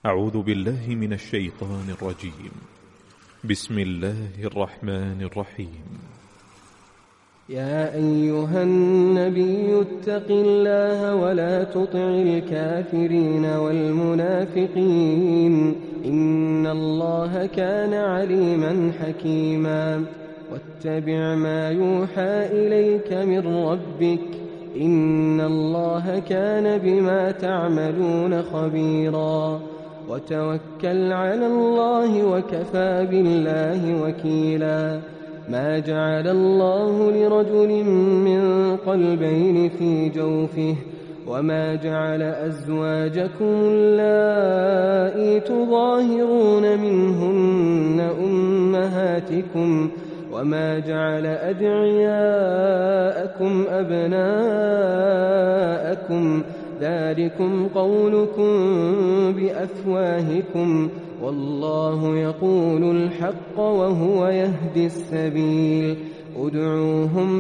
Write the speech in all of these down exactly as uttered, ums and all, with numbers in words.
أعوذ بالله من الشيطان الرجيم. بسم الله الرحمن الرحيم. يا أيها النبي اتق الله ولا تطع الكافرين والمنافقين إن الله كان عليما حكيما واتبع ما يوحى إليك من ربك إن الله كان بما تعملون خبيرا وتوكل على الله وكفى بالله وكيلا ما جعل الله لرجل من قلبين في جوفه وما جعل أزواجكم اللائي تظاهرون منهن أمهاتكم وما جعل أدعياءكم أبناءكم ذلكم قولكم بأفواهكم والله يقول الحق وهو يهدي السبيل ادعوهم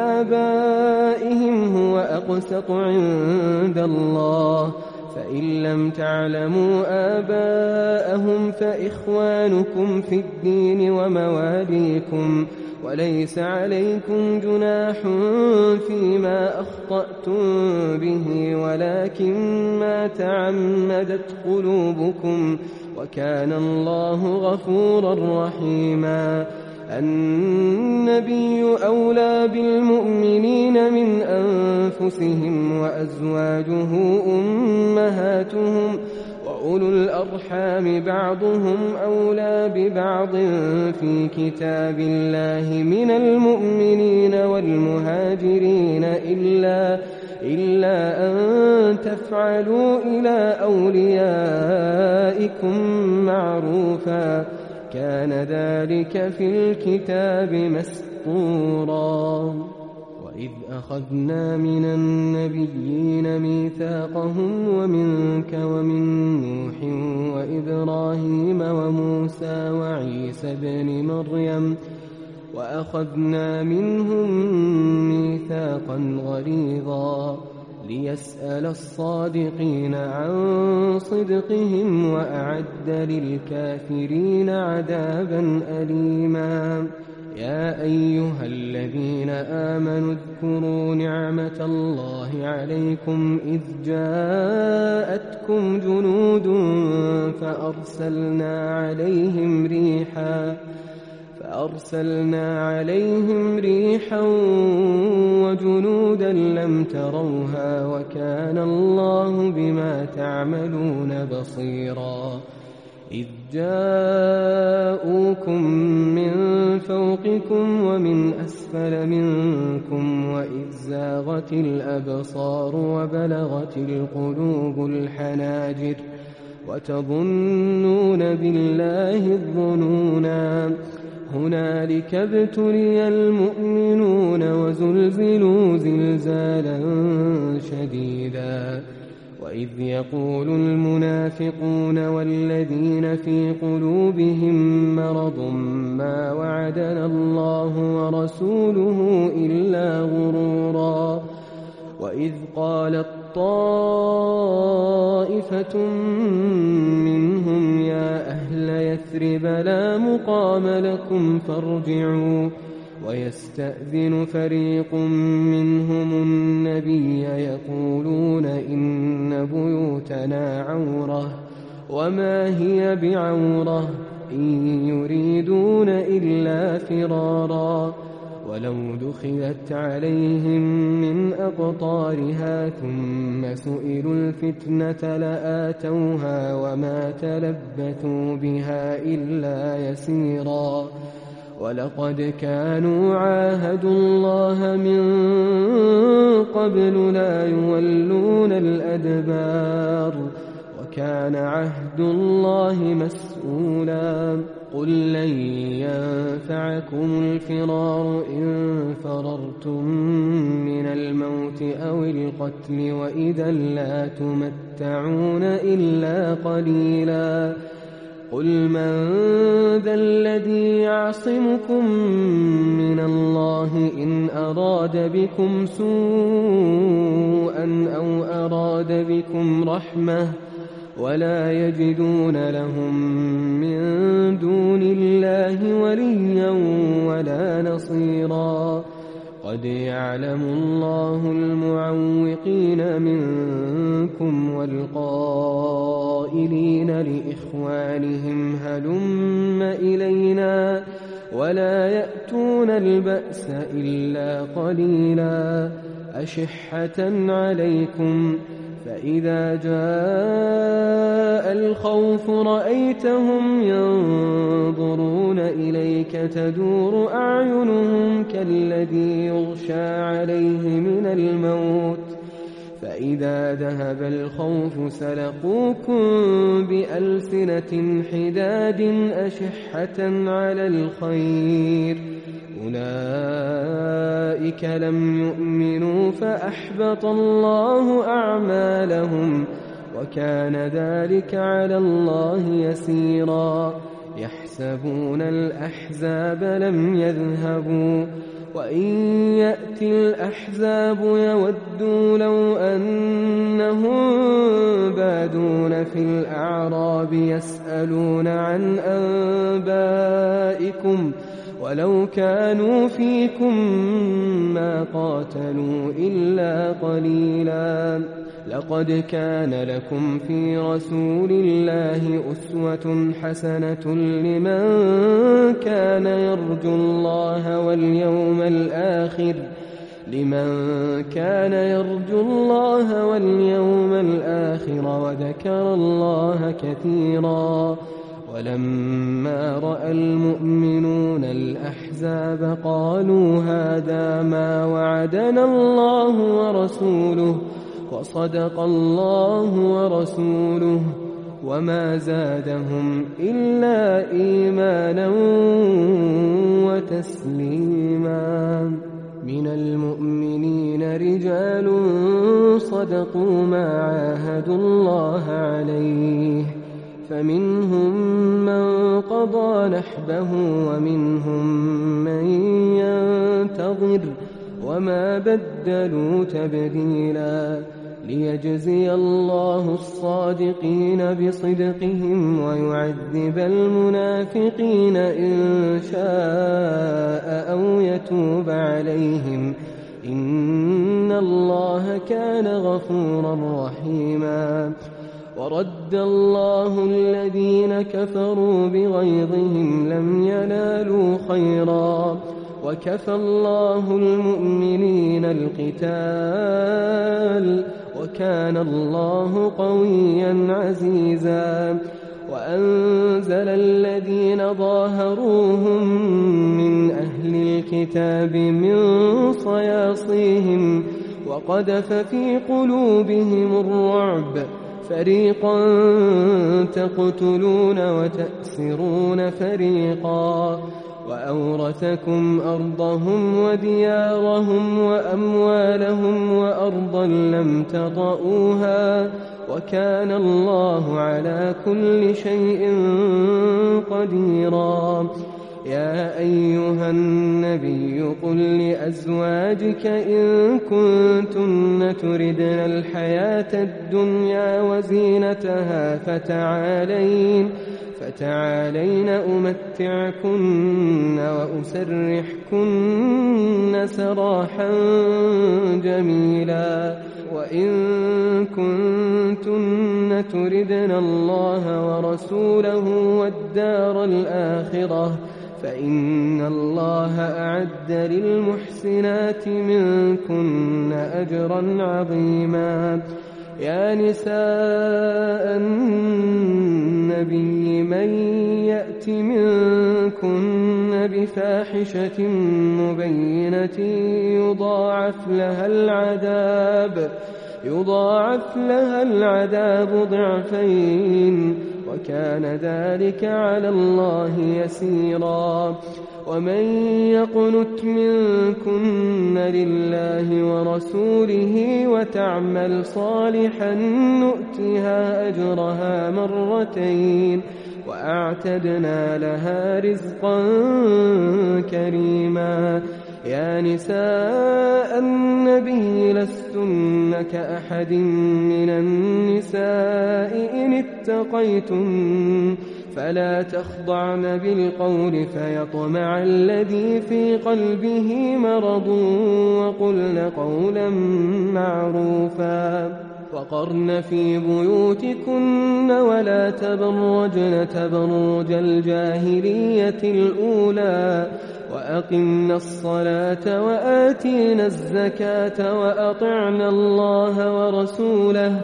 لآبائهم هو أقسط عند الله فإن لم تعلموا آباءهم فإخوانكم في الدين ومواليكم وليس عليكم جناح فيما أخطأتم به ولكن ما تعمدت قلوبكم وكان الله غفورا رحيما النبي أولى بالمؤمنين من أنفسهم وأزواجه أمهاتهم وأولو الأرحام بعضهم أولى ببعض في كتاب الله من المؤمنين والمهاجرين إلا, إلا أن تفعلوا إلى أوليائكم معروفا كان ذلك في الكتاب مسطورا وإذ أخذنا من النبيين ميثاقهم ومنك ومن نوح وإبراهيم وموسى وعيسى بن مريم وأخذنا منهم ميثاقا غليظا ليسأل الصادقين عن صدقهم وأعد للكافرين عذابا أليما يا أيها الذين آمنوا اذكروا نعمة الله عليكم إذ جاءتكم جنود فأرسلنا عليهم ريحا فأرسلنا عليهم ريحا وجنودا لم تروها وكان الله بما تعملون بصيرا إذ جاءوكم من فوقكم ومن أسفل منكم وإذ زاغت الأبصار وبلغت القلوب الحناجر وتظنون بالله الظنونا هنالك ابتلي المؤمنون وزلزلوا زلزالا شديدا وإذ يقول المنافقون والذين في قلوبهم مرض ما وعدنا الله ورسوله إلا غرورا وإذ قالت طائفة منهم يا أهل يثرب لا مقام لكم فارجعوا ويستأذن فريق منهم النبي يقولون إن بيوتنا عورة وما هي بعورة إن يريدون إلا فرارا ولو دخلت عليهم من أقطارها ثم سئلوا الفتنة لآتوها وما تلبثوا بها إلا يسيرا ولقد كانوا عاهدوا الله من قبل لا يولون الأدبار وكان عهد الله مسؤولا قل لن ينفعكم الفرار إن فررتم من الموت أو القتل وإذا لا تمتعون إلا قليلا قل من ذا الذي يعصمكم من الله إن أراد بكم سوءا أو أراد بكم رحمة ولا يجدون لهم من دون الله وليا ولا نصيرا قد يعلم الله المعوقين منكم والقائلين لإخوانهم هلم إلينا ولا يأتون البأس إلا قليلا أشحة عليكم فإذا جاء الخوف رأيتهم ينظرون إليك تدور أعينهم كالذي يغشى عليه من الموت فإذا ذهب الخوف سلقوكم بألسنة حداد أشحة على الخير أولئك لم يؤمنوا فأحبط الله أعمالهم وكان ذلك على الله يسيرا يحسبون الأحزاب لم يذهبوا وإن يأتي الأحزاب يودوا لو أنهم بادون في الأعراب يسألون عن أنبائكم ولو كانوا فيكم ما قاتلوا إلا قليلا لقد كان لكم في رسول الله أسوة حسنة لمن كان يرجو الله واليوم الآخر لمن كان يرجو الله واليوم الآخر وذكر الله كثيرا ولما رأى المؤمنون الأحزاب قالوا هذا ما وعدنا الله ورسوله وصدق الله ورسوله وما زادهم إلا إيمانا وتسليما من المؤمنين رجال صدقوا ما عاهدوا الله عليه فمنهم من قضى نحبه ومنهم من ينتظر وما بدلوا تبديلا ليجزي الله الصادقين بصدقهم ويعذب المنافقين إن شاء أو يتوب عليهم إن الله كان غفورا رحيما ورد الله الذين كفروا بغيظهم لم ينالوا خيرا وكفى الله المؤمنين القتال وكان الله قويا عزيزا وأنزل الذين ظاهروهم من أهل الكتاب من صياصيهم وقذف في قلوبهم الرعب فريقا تقتلون وتأسرون فريقا وأورثكم أرضهم وديارهم وأموالهم وأرضا لم تطئوها وكان الله على كل شيء قديرا يا أيها النبي قل لأزواجك إن كنتن تردن الحياة الدنيا وزينتها فتعالين فتعالين أمتعكن وأسرحكن سراحا جميلا وإن كنتن تردن الله ورسوله والدار الآخرة فإن الله أعد للمحسنات منكن أجرا عظيما يا نساء النبي من يأت منكن بفاحشة مبينة يضاعف لها العذاب يضاعف لها العذاب ضعفين وكان ذلك على الله يسيرا ومن يقنت منكن لله ورسوله وتعمل صالحا نؤتها أجرها مرتين وأعتدنا لها رزقا كريما يا نساء النبي لستن كأحد من النساء إن اتقيتن فلا تخضعن بالقول فيطمع الذي في قلبه مرض وقلن قولا معروفا وقرن في بيوتكن ولا تبرجن تبرج الجاهلية الأولى وأقمنا الصلاة وآتينا الزكاة وأطعنا الله ورسوله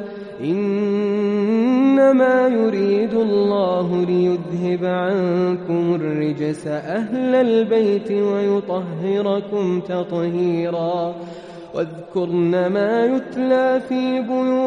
إنما يريد الله ليذهب عنكم الرجس أهل البيت ويطهركم تطهيرا واذكرن ما يتلى في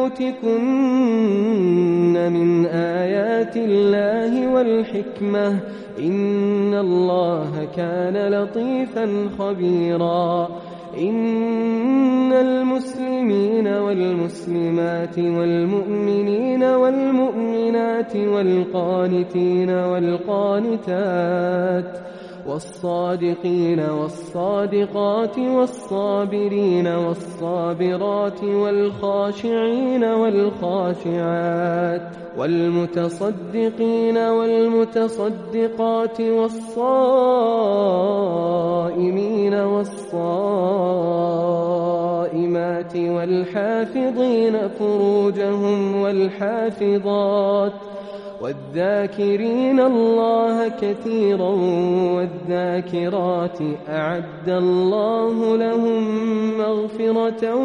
بيوتكن من آيات الله والحكمة إن الله كان لطيفا خبيرا إن المسلمين والمسلمات والمؤمنين والمؤمنات والقانتين والقانتات والصادقين والصادقات والصابرين والصابرات والخاشعين والخاشعات والمتصدقين والمتصدقات والصائمين والصائمات والحافظين فروجهم والحافظات والذاكرين الله كثيرا والذاكرات أعد الله لهم مغفرة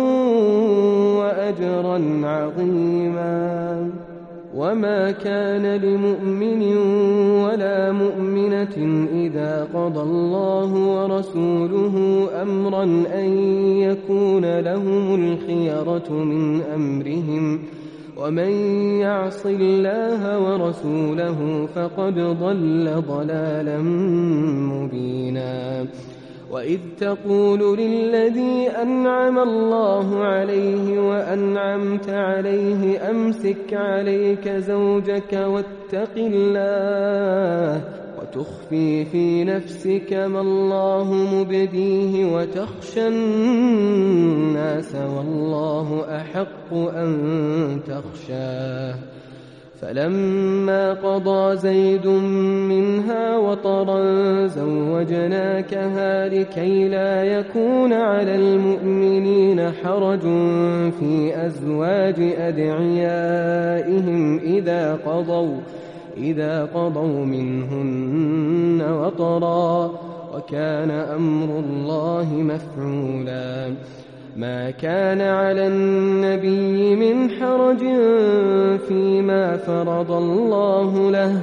وأجرا عظيما وما كان لمؤمن ولا مؤمنة إذا قضى الله ورسوله أمرا أن يكون لهم الخيرة من أمرهم ومن يعص الله ورسوله فقد ضل ضلالا مبينا وإذ تقول للذي أنعم الله عليه وأنعمت عليه أمسك عليك زوجك واتق الله وتخفي في نفسك ما الله مبديه وتخشى الناس والله أحق أن تخشاه فلما قضى زيد منها وطرا زوجناكها لكي لا يكون على المؤمنين حرج في أزواج أدعيائهم إذا قضوا إذا قضوا منهن وطرا وكان أمر الله مفعولا ما كان على النبي من حرج فيما فرض الله له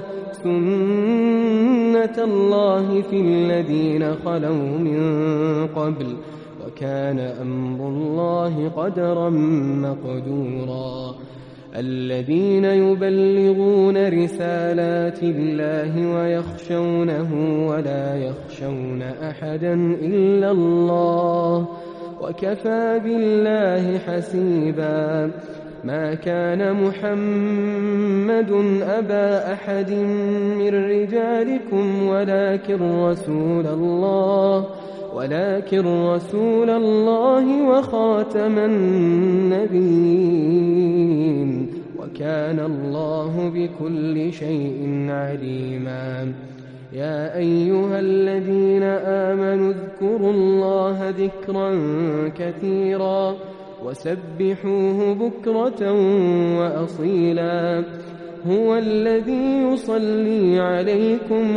سنة الله في الذين خلوا من قبل وكان أمر الله قدرا مقدورا الذين يبلغون رسالات الله ويخشونه ولا يخشون أحدا إلا الله وكفى بالله حسيبا ما كان محمد أبا أحد من رجالكم ولكن رسول الله ولكن رسول الله وخاتم النبيين وكان الله بكل شيء عليما يا أيها الذين آمنوا اذكروا الله ذكرا كثيرا وسبحوه بكرة وأصيلا هو الذي يصلي عليكم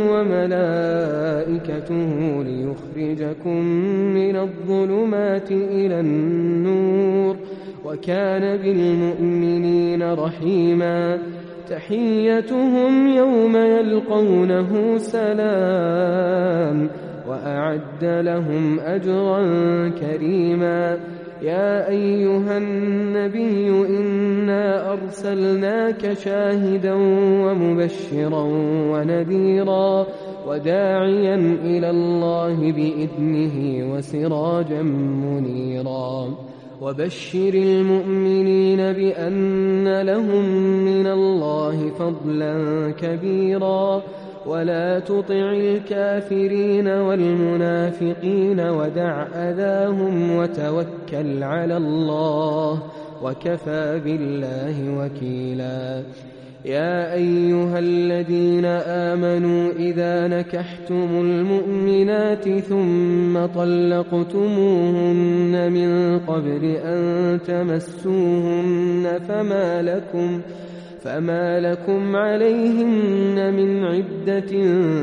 وملائكته ليخرجكم من الظلمات إلى النور وكان بالمؤمنين رحيما تحيتهم يوم يلقونه سلام وأعد لهم أجرا كريما يا أيها النبي إنا أرسلناك شاهدا ومبشرا ونذيرا وداعيا إلى الله بإذنه وسراجا منيرا وبشر المؤمنين بأن لهم من الله فضلا كبيرا ولا تطع الكافرين والمنافقين ودع أذاهم وتوكل على الله وكفى بالله وكيلا. يا أيها الذين آمنوا إذا نكحتم المؤمنات ثم طلقتموهن من قبل أن تمسوهن فما لكم فما لكم عليهن من عدة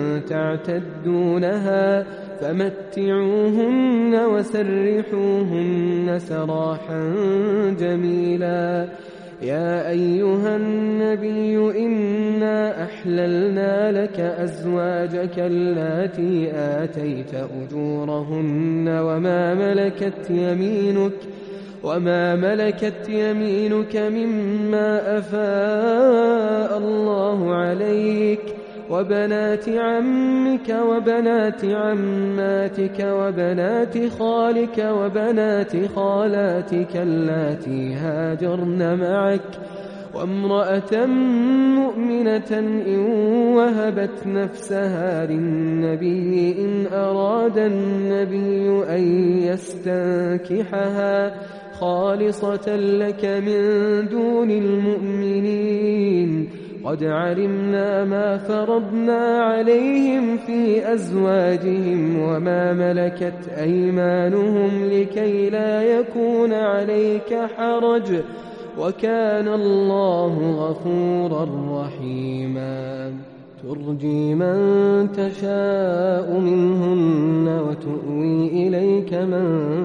تعتدونها فمتعوهن وسرحوهن سراحا جميلا. يا أيها النبي إنا أحللنا لك أزواجك اللاتي آتيت أجورهن وما ملكت يمينك وما ملكت يمينك مما أفاء الله عليك وبنات عمك وبنات عماتك وبنات خالك وبنات خالاتك اللاتي هاجرن معك وامرأة مؤمنة إن وهبت نفسها للنبي إن أراد النبي أن يستنكحها خالصة لك من دون المؤمنين. قد علمنا ما فرضنا عليهم في أزواجهم وما ملكت أيمانهم لكي لا يكون عليك حرج وكان الله غفورا رحيما. ترجي من تشاء منهن وتؤوي إليك من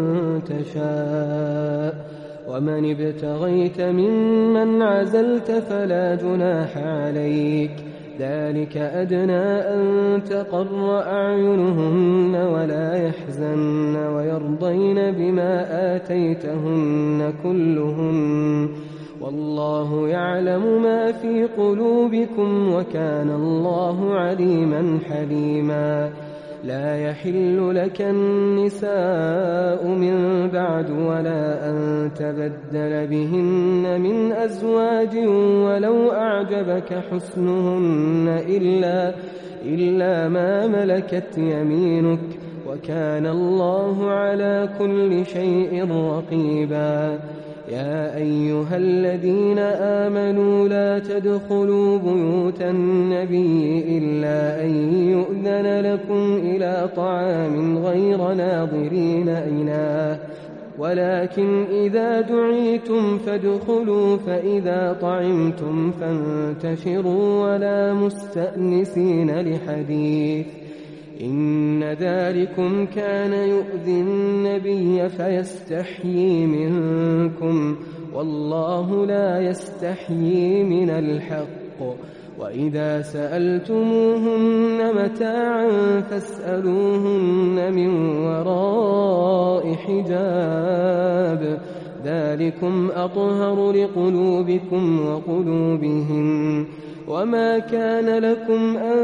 تشاء ومن ابتغيت ممن عزلت فلا جناح عليك. ذلك أدنى أن تقر أعينهن ولا يحزن ويرضين بما آتيتهن كلهن والله يعلم ما في قلوبكم وكان الله عليما حليما. لا يحل لك النساء من بعد ولا أن تبدل بهن من أزواج ولو أعجبك حسنهن إلا, إلا ما ملكت يمينك وكان الله على كل شيء رقيبا. يا أيها الذين آمنوا لا تدخلوا بيوت النبي إلا أن يؤذن لكم إلى طعام غير ناظرين إناه ولكن إذا دعيتم فادخلوا فإذا طعمتم فانتشروا ولا مستأنسين لحديث إن ذلكم كان يؤذي النبي فيستحيي منكم والله لا يستحيي من الحق. وإذا سألتموهن متاعا فاسألوهن من وراء حجاب ذلكم أطهر لقلوبكم وقلوبهم. وما كان لكم أن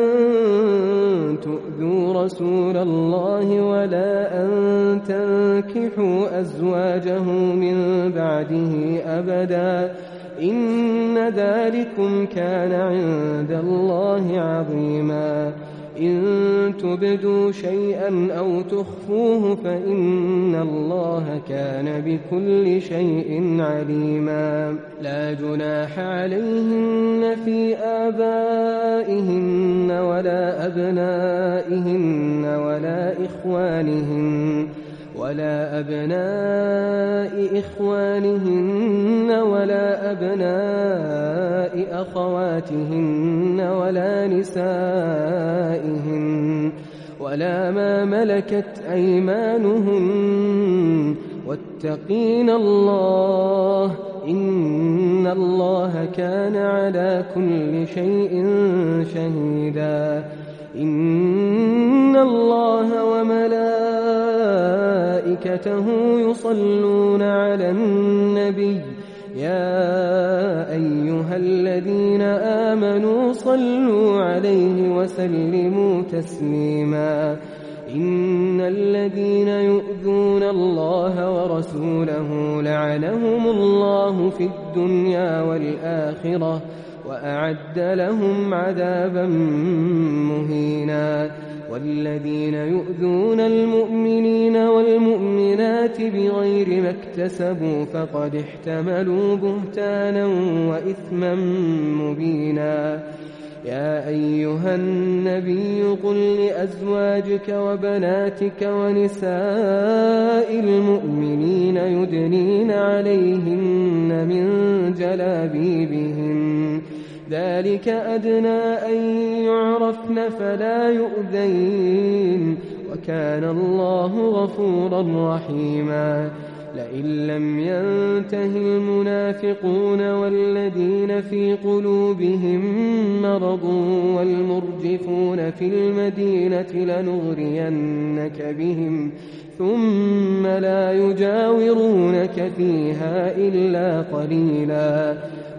تؤذوا رسول الله ولا أن تنكحوا أزواجه من بعده أبدا إن ذلكم كان عند الله عظيما. إن تبدوا شيئا أو تخفوه فإن الله كان بكل شيء عليما. لا جناح عليهن في آبائهن ولا أبنائهن ولا إخوانهن ولا أبناء إخوانهن ولا أبناء أخواتهن ولا نسائهن ولا ما ملكت أيمانهن واتقين الله إن الله كان على كل شيء شهيدا. إن الله وملائكته يصلون على النبي يا أيها الذين آمنوا صلوا عليه وسلموا تسليما. إن الذين يؤذون الله ورسوله لعنهم الله في الدنيا والآخرة وأعد لهم عذابا مهينا والذين يؤذون المؤمنين والمؤمنات بغير ما اكتسبوا فقد احتملوا بهتانا وإثما مبينا. يا أيها النبي قل لأزواجك وبناتك ونساء المؤمنين يدنين عليهن من جلابيبهن ذلك أدنى أن يعرفن فلا يؤذين وكان الله غفورا رحيما. لئن لم ينته المنافقون والذين في قلوبهم مرض والمرجفون في المدينة لنغرينك بهم ثم لا يجاورونك فيها إلا قليلا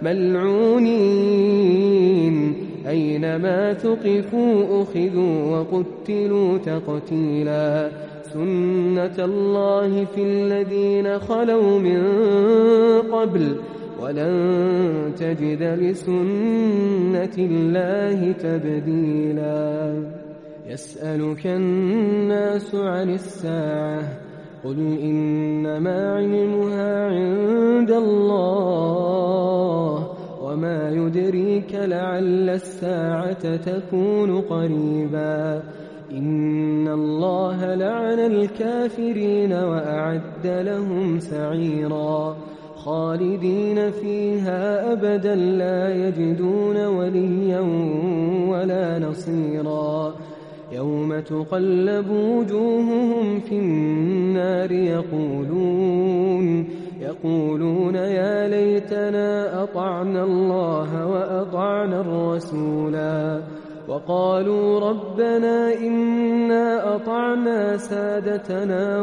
ملعونين أينما ثقفوا أخذوا وقتلوا تقتيلا. سنة الله في الذين خلوا من قبل ولن تجد لسنة الله تبديلا. يسألك الناس عن الساعة قل إنما علمها عند الله وما يدريك لعل الساعة تكون قريبا. إن الله لعن الكافرين وأعد لهم سعيرا خالدين فيها أبدا لا يجدون وليا ولا نصيرا. يوم تقلب وجوههم في النار يقولون يقولون يا ليتنا أطعنا الله وأطعنا الرسولا وقالوا ربنا إنا أطعنا سادتنا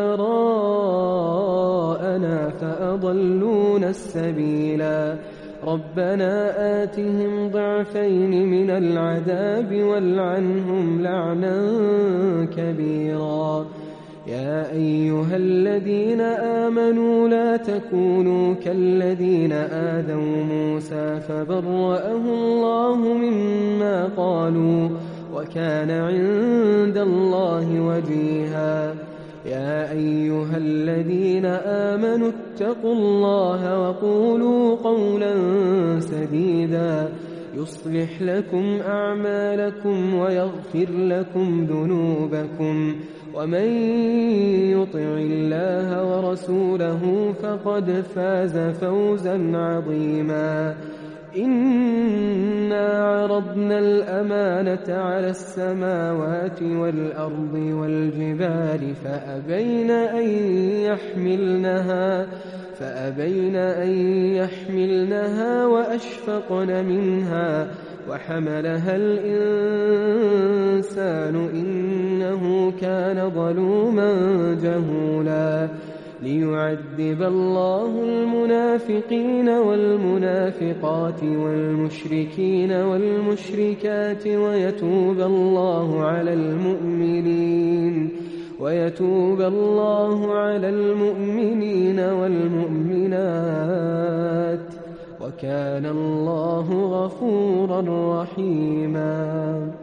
وكبراءنا فأضلونا السبيلا. ربنا آتهم ضعفين من العذاب والعنهم لعنا كبيرا. يا أيها الذين آمنوا لا تكونوا كالذين آذوا موسى فبرأه الله مما قالوا وكان عند الله وجيها. يا أيها الذين آمنوا اتقوا الله وقولوا قولا سديدا يصلح لكم أعمالكم ويغفر لكم ذنوبكم ومن يطع الله ورسوله فقد فاز فوزا عظيما. إنا عرضنا الأمانة على السماوات والأرض والجبال فأبين أن يحملنها فأبين أن يحملنها وأشفقن منها وحملها الإنسان إنه كان ظلوما جهولا. ليعذب الله المنافقين والمنافقات والمشركين والمشركات ويتوب الله على المؤمنين ويتوب الله على المؤمنين والمؤمنات وكان الله غفورا رحيما.